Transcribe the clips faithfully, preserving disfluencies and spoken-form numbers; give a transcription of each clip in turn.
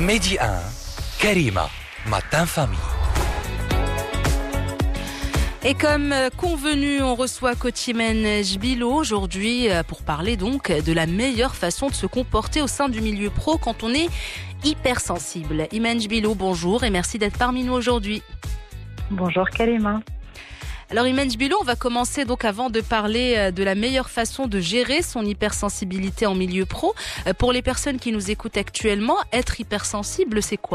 Midi un, Karima, Matin Famille. Et comme convenu, on reçoit coach Imen Jbilo aujourd'hui pour parler donc de la meilleure façon de se comporter au sein du milieu pro quand on est hypersensible. Imen Jbilo, bonjour et merci d'être parmi nous aujourd'hui. Bonjour Karima. Alors Imen Jbilo, on va commencer donc avant de parler de la meilleure façon de gérer son hypersensibilité en milieu pro. Pour les personnes qui nous écoutent actuellement, être hypersensible, c'est quoi ?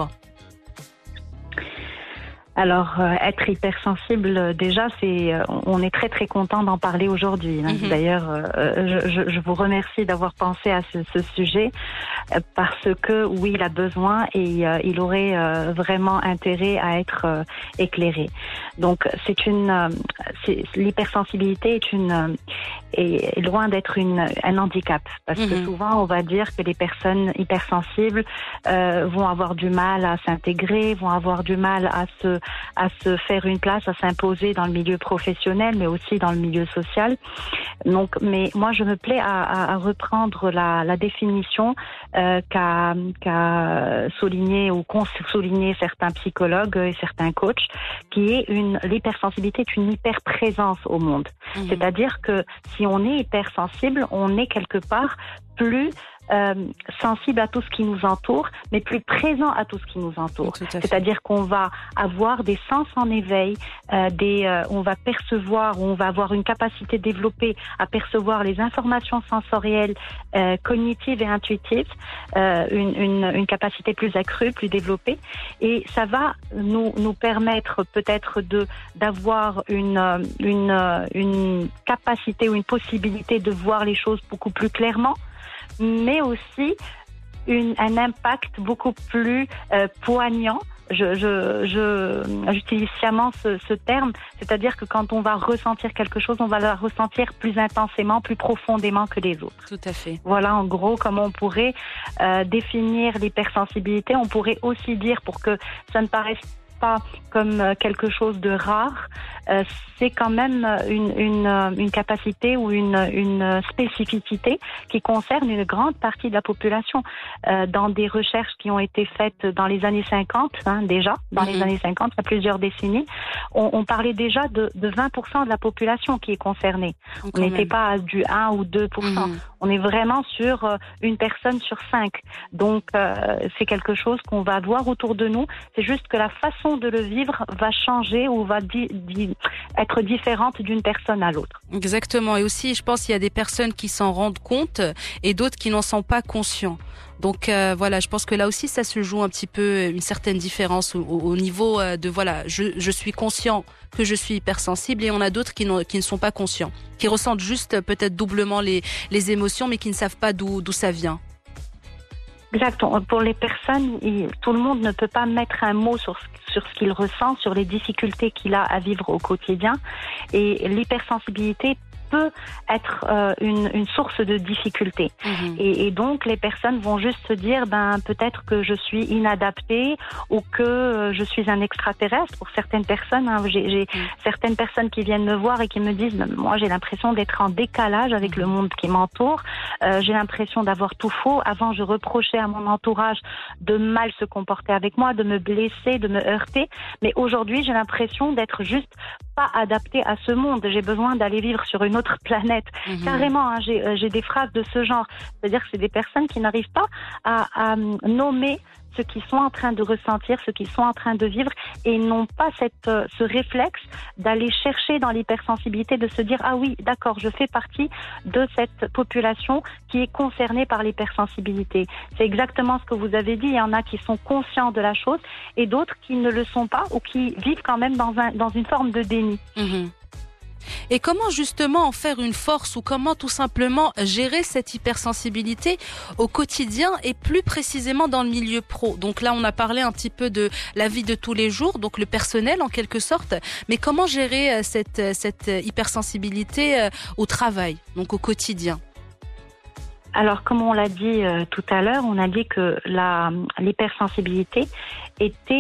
Alors, euh, être hypersensible, euh, déjà, c'est, euh, on est très très content d'en parler aujourd'hui. Hein. Mm-hmm. D'ailleurs, euh, je, je, je vous remercie d'avoir pensé à ce, ce sujet euh, parce que oui, il a besoin et euh, il aurait euh, vraiment intérêt à être euh, éclairé. Donc, c'est une, euh, c'est, l'hypersensibilité est une euh, est loin d'être une un handicap parce mm-hmm. que souvent on va dire que les personnes hypersensibles euh, vont avoir du mal à s'intégrer, vont avoir du mal à se à se faire une place, à s'imposer dans le milieu professionnel, mais aussi dans le milieu social. Donc, mais moi, je me plais à, à, à reprendre la, la définition euh, qu'a, qu'a souligné ou qu'ont souligné certains psychologues et certains coachs, qui est une l'hypersensibilité est une hyperprésence au monde. Mmh. C'est-à-dire que si on est hypersensible, on est quelque part plus Euh, sensible à tout ce qui nous entoure, mais plus présent à tout ce qui nous entoure. C'est-à-dire qu'on va avoir des sens en éveil, euh, des, euh, on va percevoir, on va avoir une capacité développée à percevoir les informations sensorielles, euh, cognitives et intuitives, euh, une, une, une capacité plus accrue, plus développée, et ça va nous, nous permettre peut-être de d'avoir une, une, une capacité ou une possibilité de voir les choses beaucoup plus clairement, mais aussi une, un impact beaucoup plus euh, poignant. Je, je, je, j'utilise sciemment ce, ce terme, c'est-à-dire que quand on va ressentir quelque chose, on va la ressentir plus intensément, plus profondément que les autres. Tout à fait. Voilà en gros comment on pourrait euh, définir l'hypersensibilité. On pourrait aussi dire, pour que ça ne paraisse pas comme quelque chose de rare, euh, c'est quand même une, une, une capacité ou une, une spécificité qui concerne une grande partie de la population. Euh, dans des recherches qui ont été faites dans les années cinquante, hein, déjà, dans mmh. les années cinquante, il y a plusieurs décennies, on, on parlait déjà de, de vingt pour cent de la population qui est concernée. Donc, on n'était pas à du un ou deux pour cent. Mmh. On est vraiment sur euh, une personne sur cinq. Donc, euh, c'est quelque chose qu'on va voir autour de nous. C'est juste que la façon de le vivre va changer ou va di- di- être différente d'une personne à l'autre. Exactement. Et aussi, je pense qu'il y a des personnes qui s'en rendent compte et d'autres qui n'en sont pas conscients. Donc euh, voilà, je pense que là aussi, ça se joue un petit peu une certaine différence au, au niveau de voilà, je, je suis conscient que je suis hypersensible et on a d'autres qui, qui ne sont pas conscients, qui ressentent juste peut-être doublement les, les émotions, mais qui ne savent pas d'où, d'où ça vient. Exact. Pour les personnes, il, tout le monde ne peut pas mettre un mot sur, sur ce qu'il ressent, sur les difficultés qu'il a à vivre au quotidien. Et l'hypersensibilité peut être euh, une, une source de difficulté. Mmh. Et, et donc, les personnes vont juste se dire, ben, peut-être que je suis inadaptée ou que euh, je suis un extraterrestre. Pour certaines personnes, hein, j'ai, j'ai mmh. certaines personnes qui viennent me voir et qui me disent, moi, j'ai l'impression d'être en décalage avec mmh. le monde qui m'entoure. Euh, j'ai l'impression d'avoir tout faux. Avant, je reprochais à mon entourage de mal se comporter avec moi, de me blesser, de me heurter. Mais aujourd'hui, j'ai l'impression d'être juste pas adaptée à ce monde. J'ai besoin d'aller vivre sur une autre planète. Mmh. Carrément, hein, j'ai, euh, j'ai des phrases de ce genre. C'est-à-dire que c'est des personnes qui n'arrivent pas à, à nommer ce qu'ils sont en train de ressentir, ce qu'ils sont en train de vivre, et n'ont pas cette, euh, ce réflexe d'aller chercher dans l'hypersensibilité, de se dire « Ah oui, d'accord, je fais partie de cette population qui est concernée par l'hypersensibilité. » C'est exactement ce que vous avez dit. Il y en a qui sont conscients de la chose et d'autres qui ne le sont pas ou qui vivent quand même dans, un, dans une forme de déni. Mmh. Et comment justement en faire une force ou comment tout simplement gérer cette hypersensibilité au quotidien et plus précisément dans le milieu pro. Donc là, on a parlé un petit peu de la vie de tous les jours, donc le personnel en quelque sorte. Mais comment gérer cette, cette hypersensibilité au travail, donc au quotidien ? Alors, comme on l'a dit euh, tout à l'heure, on a dit que la, l'hypersensibilité était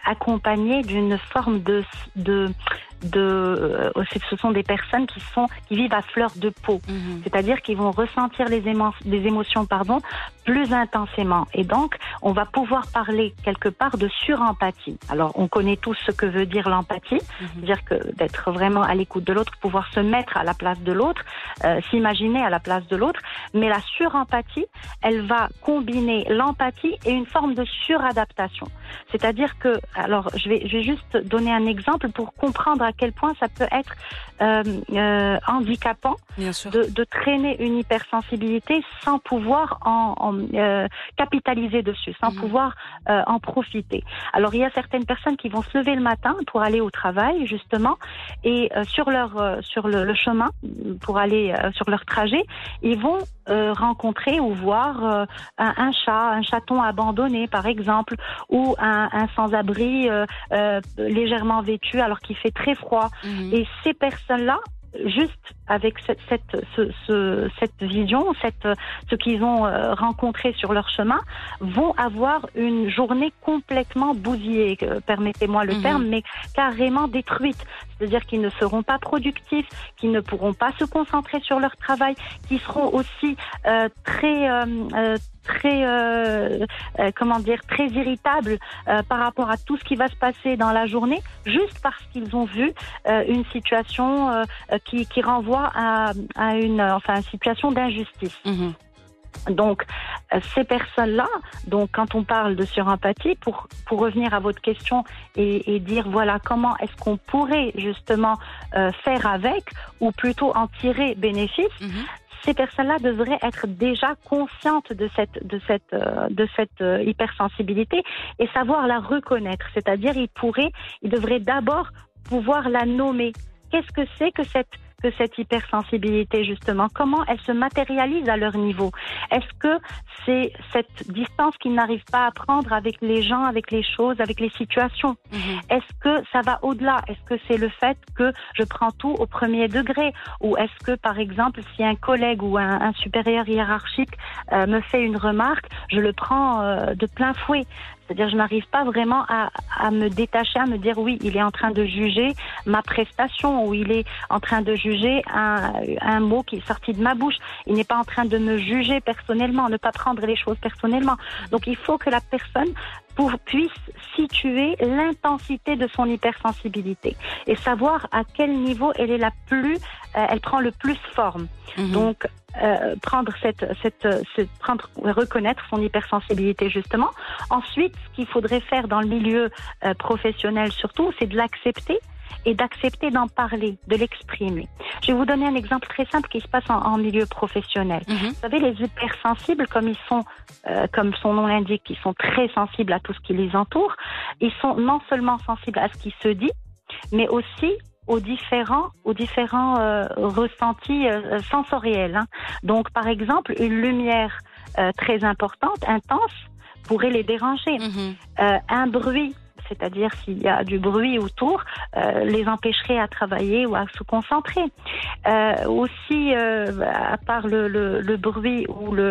accompagnées d'une forme de de de euh, ce sont des personnes qui sont qui vivent à fleur de peau, mmh. c'est-à-dire qu'ils vont ressentir les, émo- les émotions pardon plus intensément, et donc on va pouvoir parler quelque part de surempathie. Alors on connaît tous ce que veut dire l'empathie, mmh. c'est-à-dire que d'être vraiment à l'écoute de l'autre, pouvoir se mettre à la place de l'autre, euh, s'imaginer à la place de l'autre, mais la surempathie, elle va combiner l'empathie et une forme de suradaptation. C'est-à-dire que, alors je vais, je vais juste donner un exemple pour comprendre à quel point ça peut être euh, euh, handicapant de, de traîner une hypersensibilité sans pouvoir en, en euh, capitaliser dessus, sans mmh. pouvoir euh, en profiter. Alors il y a certaines personnes qui vont se lever le matin pour aller au travail justement, et euh, sur leur euh, sur le, le chemin pour aller euh, sur leur trajet, ils vont euh, rencontrer ou voir euh, un, un chat, un chaton abandonné par exemple, ou un, un sans-abri euh, euh, légèrement vêtu alors qu'il fait très froid. Mmh. Et ces personnes-là, juste avec cette, cette, ce, ce, cette vision, cette, ce qu'ils ont euh, rencontré sur leur chemin, vont avoir une journée complètement bousillée, euh, permettez-moi le mmh. terme, mais carrément détruite. C'est-à-dire qu'ils ne seront pas productifs, qu'ils ne pourront pas se concentrer sur leur travail, qu'ils seront aussi euh, très... Euh, euh, très euh, euh, comment dire très irritables euh, par rapport à tout ce qui va se passer dans la journée, juste parce qu'ils ont vu euh, une situation euh, qui, qui renvoie à, à une enfin une situation d'injustice. Mmh. Donc, euh, ces personnes-là, donc quand on parle de surempathie, pour pour revenir à votre question et, et dire voilà comment est-ce qu'on pourrait justement euh, faire avec, ou plutôt en tirer bénéfice. Mmh. Ces personnes-là devraient être déjà conscientes de cette de cette euh, de cette euh, hypersensibilité et savoir la reconnaître. C'est-à-dire, ils pourraient, ils devraient d'abord pouvoir la nommer. Qu'est-ce que c'est que cette que cette hypersensibilité, justement? Comment elle se matérialise à leur niveau? Est-ce que c'est cette distance qu'ils n'arrivent pas à prendre avec les gens, avec les choses, avec les situations? Mmh. Est-ce que ça va au-delà? Est-ce que c'est le fait que je prends tout au premier degré? Ou est-ce que, par exemple, si un collègue ou un, un supérieur hiérarchique euh, me fait une remarque, je le prends euh, de plein fouet? C'est-à-dire, je n'arrive pas vraiment à, à me détacher, à me dire oui, il est en train de juger ma prestation, ou il est en train de juger un, un mot qui est sorti de ma bouche. Il n'est pas en train de me juger personnellement, ne pas prendre les choses personnellement. Donc, il faut que la personne pour, puisse situer l'intensité de son hypersensibilité et savoir à quel niveau elle est la plus, euh, elle prend le plus forme. Mmh. Donc, Euh, prendre cette, cette, cette prendre, reconnaître son hypersensibilité justement. Ensuite, ce qu'il faudrait faire dans le milieu euh, professionnel surtout, c'est de l'accepter et d'accepter d'en parler, de l'exprimer. Je vais vous donner un exemple très simple qui se passe en, en milieu professionnel. Mmh. Vous savez, les hypersensibles, comme ils sont, euh, comme son nom l'indique, ils sont très sensibles à tout ce qui les entoure. Ils sont non seulement sensibles à ce qui se dit, mais aussi aux différents, aux différents euh, ressentis euh, sensoriels. Hein. Donc, par exemple, une lumière euh, très importante, intense, pourrait les déranger. Mmh. Euh, un bruit, c'est-à-dire s'il y a du bruit autour, euh, les empêcherait à travailler ou à se concentrer. Euh, aussi, euh, à part le, le, le bruit ou le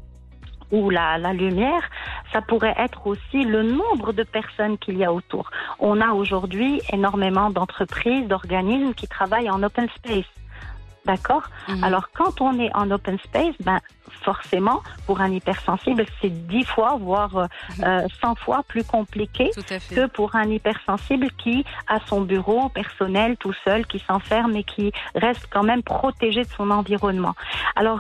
ou la, la lumière, ça pourrait être aussi le nombre de personnes qu'il y a autour. On a aujourd'hui énormément d'entreprises, d'organismes qui travaillent en open space. D'accord ? Mmh. Alors, quand on est en open space, ben, forcément, pour un hypersensible, c'est dix fois, voire euh, cent fois plus compliqué que pour un hypersensible qui a son bureau personnel tout seul, qui s'enferme et qui reste quand même protégé de son environnement. Alors,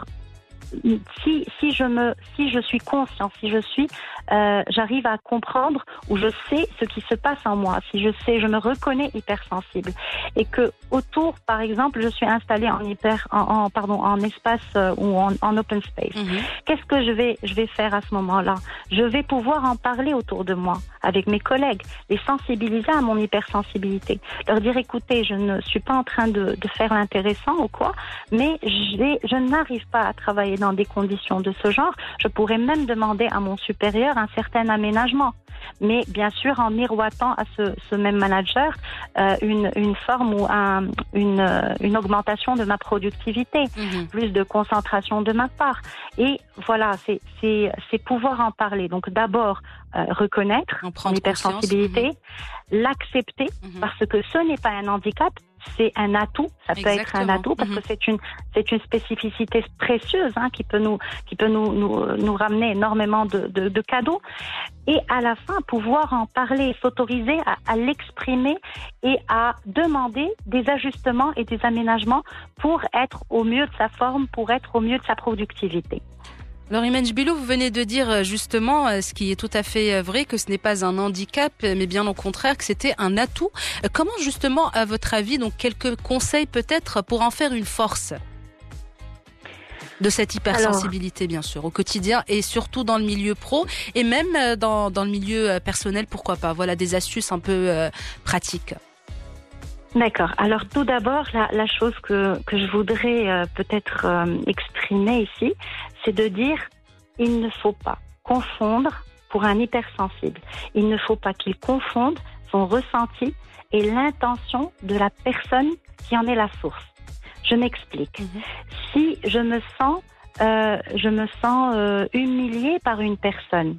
Si, si je me, si je suis conscient, si je suis, euh, j'arrive à comprendre ou je sais ce qui se passe en moi, si je sais, je me reconnais hypersensible et que autour, par exemple, je suis installée en hyper, en, en pardon, en espace euh, ou en, en open space. Mm-hmm. Qu'est-ce que je vais, je vais faire à ce moment-là? Je vais pouvoir en parler autour de moi avec mes collègues, les sensibiliser à mon hypersensibilité, leur dire écoutez, je ne suis pas en train de, de faire l'intéressant ou quoi, mais j'ai, je n'arrive pas à travailler dans des conditions de ce genre. Je pourrais même demander à mon supérieur manager un certain aménagement. Mais bien sûr en miroitant à ce, ce même manager euh, une, une forme ou un, une, une augmentation de ma productivité, mmh. plus de concentration de ma part. Et voilà, c'est, c'est, c'est pouvoir en parler. Donc d'abord euh, reconnaître l'hypersensibilité, mmh. l'accepter, mmh. parce que ce n'est pas un handicap, c'est un atout. Ça Exactement. peut être un atout parce mmh. que c'est une c'est une spécificité précieuse hein, qui peut nous qui peut nous nous, nous ramener énormément de, de, de cadeaux. Et à la fin, pouvoir en parler, s'autoriser à, à l'exprimer et à demander des ajustements et des aménagements pour être au mieux de sa forme, pour être au mieux de sa productivité. Alors Imen Jbilou, vous venez de dire justement ce qui est tout à fait vrai, que ce n'est pas un handicap, mais bien au contraire que c'était un atout. Comment justement, à votre avis, donc quelques conseils peut-être pour en faire une force de cette hypersensibilité, Alors, bien sûr, au quotidien et surtout dans le milieu pro et même dans, dans le milieu personnel, pourquoi pas. Voilà des astuces un peu euh, pratiques. D'accord. Alors tout d'abord, la, la chose que, que je voudrais euh, peut-être euh, exprimer ici, c'est de dire il ne faut pas confondre pour un hypersensible. Il ne faut pas qu'il confonde son ressenti et l'intention de la personne qui en est la source. Je m'explique. Mmh. Si je me sens, euh, je me sens euh, humiliée par une personne,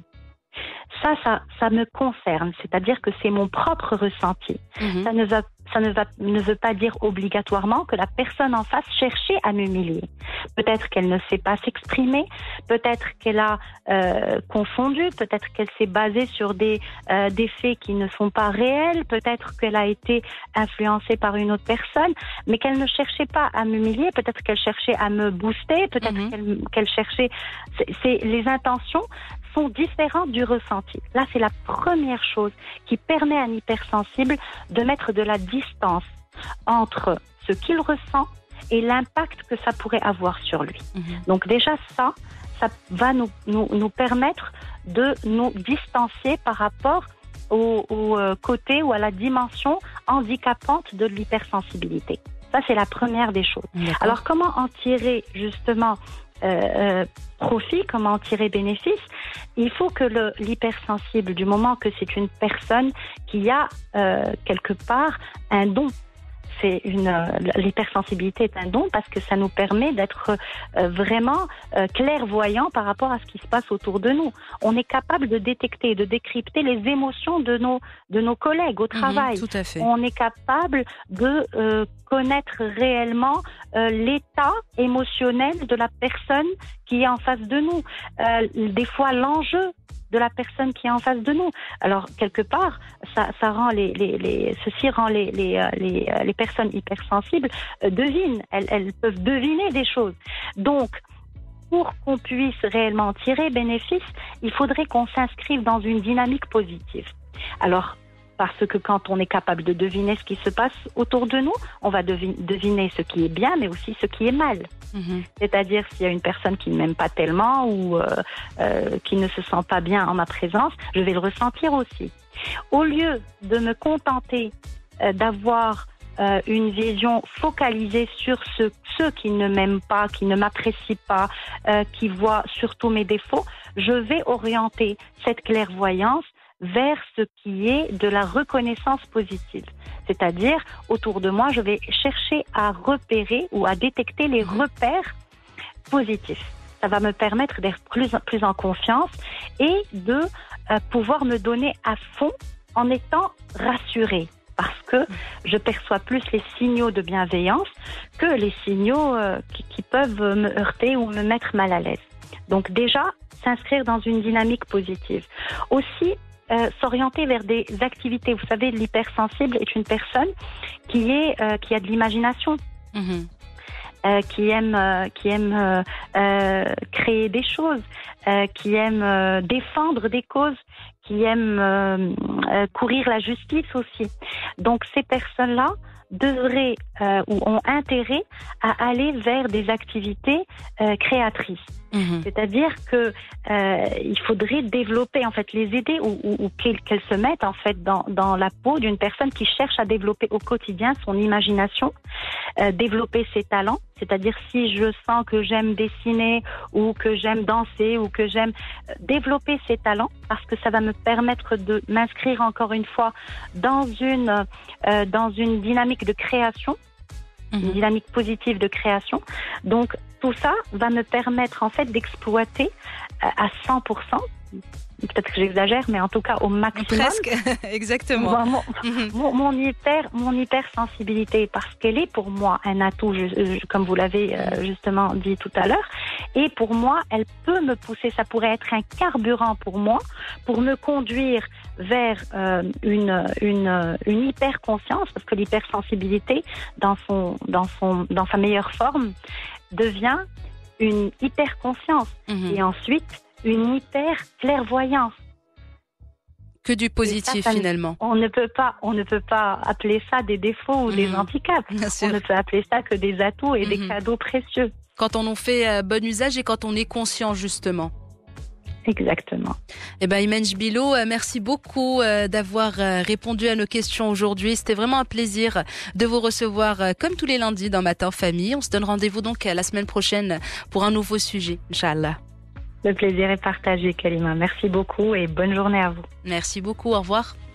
ça, ça, ça me concerne. C'est-à-dire que c'est mon propre ressenti. Mmh. Ça ne va Ça ne, va, ne veut pas dire obligatoirement que la personne en face cherchait à m'humilier. Peut-être qu'elle ne sait pas s'exprimer, peut-être qu'elle a euh, confondu, peut-être qu'elle s'est basée sur des, euh, des faits qui ne sont pas réels, peut-être qu'elle a été influencée par une autre personne, mais qu'elle ne cherchait pas à m'humilier, peut-être qu'elle cherchait à me booster, peut-être mmh. qu'elle, qu'elle cherchait... C'est, c'est, les intentions sont différentes du ressenti. Là, c'est la première chose qui permet à un hypersensible de mettre de la distance entre ce qu'il ressent et l'impact que ça pourrait avoir sur lui. Mmh. Donc déjà ça, ça va nous, nous, nous permettre de nous distancier par rapport au, au côté ou à la dimension handicapante de l'hypersensibilité. Ça, c'est la première des choses. D'accord. Alors comment en tirer justement Euh, euh, profit, comment en tirer bénéfice? Il faut que le, l'hypersensible, du moment que c'est une personne qui a euh, quelque part un don, c'est une euh, l'hypersensibilité est un don parce que ça nous permet d'être euh, vraiment euh, clairvoyant par rapport à ce qui se passe autour de nous. On est capable de détecter, de décrypter les émotions de nos de nos collègues au travail. Mmh, tout à fait. On est capable de euh, connaître réellement euh, l'état émotionnel de la personne qui est en face de nous. Euh, des fois, l'enjeu de la personne qui est en face de nous. Alors, quelque part, ça, ça rend les, les, les, ceci rend les, les, les, les personnes hypersensibles euh, devinent. Elles, elles peuvent deviner des choses. Donc, pour qu'on puisse réellement tirer bénéfice, il faudrait qu'on s'inscrive dans une dynamique positive. Alors, parce que quand on est capable de deviner ce qui se passe autour de nous, on va devi- deviner ce qui est bien, mais aussi ce qui est mal. Mmh. C'est-à-dire s'il y a une personne qui ne m'aime pas tellement ou euh, euh, qui ne se sent pas bien en ma présence, je vais le ressentir aussi. Au lieu de me contenter euh, d'avoir euh, une vision focalisée sur ce, ceux qui ne m'aiment pas, qui ne m'apprécient pas, euh, qui voient surtout mes défauts, je vais orienter cette clairvoyance vers ce qui est de la reconnaissance positive. C'est-à-dire, autour de moi, je vais chercher à repérer ou à détecter les repères positifs. Ça va me permettre d'être plus, plus en confiance et de euh, pouvoir me donner à fond en étant rassurée. Parce que je perçois plus les signaux de bienveillance que les signaux euh, qui, qui peuvent me heurter ou me mettre mal à l'aise. Donc déjà, s'inscrire dans une dynamique positive. Aussi, Euh, s'orienter vers des activités. Vous savez, l'hypersensible est une personne qui est euh, qui a de l'imagination, mmh. euh, qui aime euh, qui aime euh, euh, créer des choses, euh, qui aime euh, défendre des causes, qui aime euh, euh, courir la justice aussi. Donc ces personnes-là devraient euh, ou ont intérêt à aller vers des activités euh, créatrices. Mmh. C'est-à-dire que euh, il faudrait développer, en fait, les aider ou, ou, ou qu'elles, qu'elles se mettent en fait dans, dans la peau d'une personne qui cherche à développer au quotidien son imagination, euh, développer ses talents. C'est-à-dire si je sens que j'aime dessiner ou que j'aime danser ou que j'aime développer ses talents, parce que ça va me permettre de m'inscrire encore une fois dans une euh, dans une dynamique de création, mmh. une dynamique positive de création. Donc tout ça va me permettre en fait d'exploiter euh, à cent pour cent. Peut-être que j'exagère, mais en tout cas au maximum. Presque, exactement. Mon, mm-hmm. mon, mon hyper, mon hypersensibilité, parce qu'elle est pour moi un atout, je, je, comme vous l'avez euh, justement dit tout à l'heure. Et pour moi, elle peut me pousser, ça pourrait être un carburant pour moi, pour me conduire vers euh, une, une, une hyper conscience, parce que l'hypersensibilité, dans son, dans son, dans sa meilleure forme, devient une hyper conscience. Mm-hmm. Et ensuite, une hyper clairvoyance. Que du positif ça, ça finalement. On ne peut pas, on ne peut pas appeler ça des défauts ou mmh. des handicaps. Bien sûr. On ne peut appeler ça que des atouts et mmh. des cadeaux précieux. Quand on en fait euh, bon usage et quand on est conscient justement. Exactement. Eh ben, Imen Jbilo, merci beaucoup d'avoir répondu à nos questions aujourd'hui. C'était vraiment un plaisir de vous recevoir comme tous les lundis dans Matin Famille. On se donne rendez-vous donc la semaine prochaine pour un nouveau sujet, Inch'Allah. Le plaisir est partagé, Kalima. Merci beaucoup et bonne journée à vous. Merci beaucoup. Au revoir.